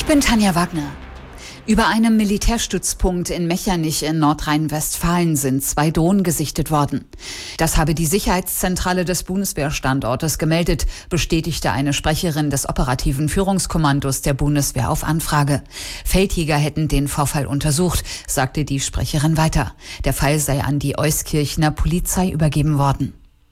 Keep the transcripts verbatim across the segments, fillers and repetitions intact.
Ich bin Tanja Wagner. Über einem Militärstützpunkt in Mechernich in Nordrhein-Westfalen sind zwei Drohnen gesichtet worden. Das habe die Sicherheitszentrale des Bundeswehrstandortes gemeldet, bestätigte eine Sprecherin des operativen Führungskommandos der Bundeswehr auf Anfrage. Feldjäger hätten den Vorfall untersucht, sagte die Sprecherin weiter. Der Fall sei an die Euskirchener Polizei übergeben worden.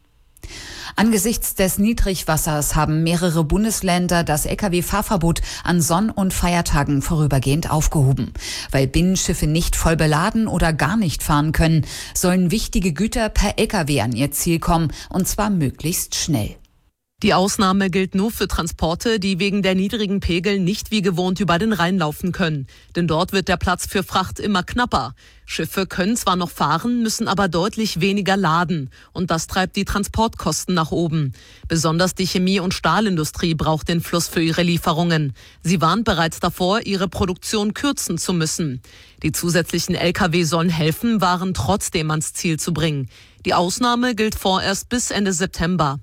Angesichts des Niedrigwassers haben mehrere Bundesländer das L K W-Fahrverbot an Sonn- und Feiertagen vorübergehend aufgehoben. Weil Binnenschiffe nicht voll beladen oder gar nicht fahren können, sollen wichtige Güter per L K W an ihr Ziel kommen, und zwar möglichst schnell. Die Ausnahme gilt nur für Transporte, die wegen der niedrigen Pegel nicht wie gewohnt über den Rhein laufen können. Denn dort wird der Platz für Fracht immer knapper. Schiffe können zwar noch fahren, müssen aber deutlich weniger laden. Und das treibt die Transportkosten nach oben. Besonders die Chemie- und Stahlindustrie braucht den Fluss für ihre Lieferungen. Sie warnt bereits davor, ihre Produktion kürzen zu müssen. Die zusätzlichen L K W sollen helfen, Waren trotzdem ans Ziel zu bringen. Die Ausnahme gilt vorerst bis Ende September.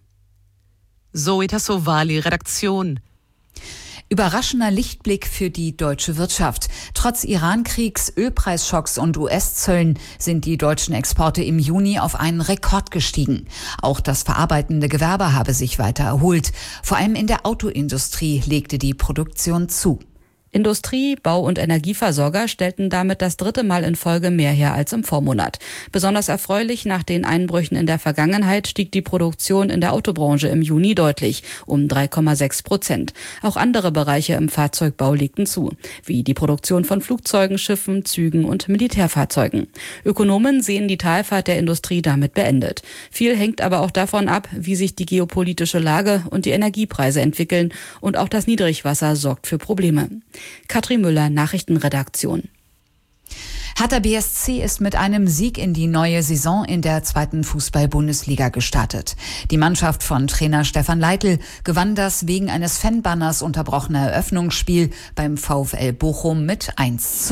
Zoe Tassovali, Redaktion. Überraschender Lichtblick für die deutsche Wirtschaft. Trotz Iran-Kriegs, Ölpreisschocks und U S-Zöllen sind die deutschen Exporte im Juni auf einen Rekord gestiegen. Auch das verarbeitende Gewerbe habe sich weiter erholt. Vor allem in der Autoindustrie legte die Produktion zu. Industrie, Bau- und Energieversorger stellten damit das dritte Mal in Folge mehr her als im Vormonat. Besonders erfreulich, nach den Einbrüchen in der Vergangenheit stieg die Produktion in der Autobranche im Juni deutlich, um drei Komma sechs Prozent. Auch andere Bereiche im Fahrzeugbau legten zu, wie die Produktion von Flugzeugen, Schiffen, Zügen und Militärfahrzeugen. Ökonomen sehen die Talfahrt der Industrie damit beendet. Viel hängt aber auch davon ab, wie sich die geopolitische Lage und die Energiepreise entwickeln, und auch das Niedrigwasser sorgt für Probleme. Katrin Müller, Nachrichtenredaktion. Hertha B S C ist mit einem Sieg in die neue Saison in der zweiten Fußball-Bundesliga gestartet. Die Mannschaft von Trainer Stefan Leitl gewann das wegen eines Fanbanners unterbrochene Eröffnungsspiel beim VfL Bochum mit eins zu null.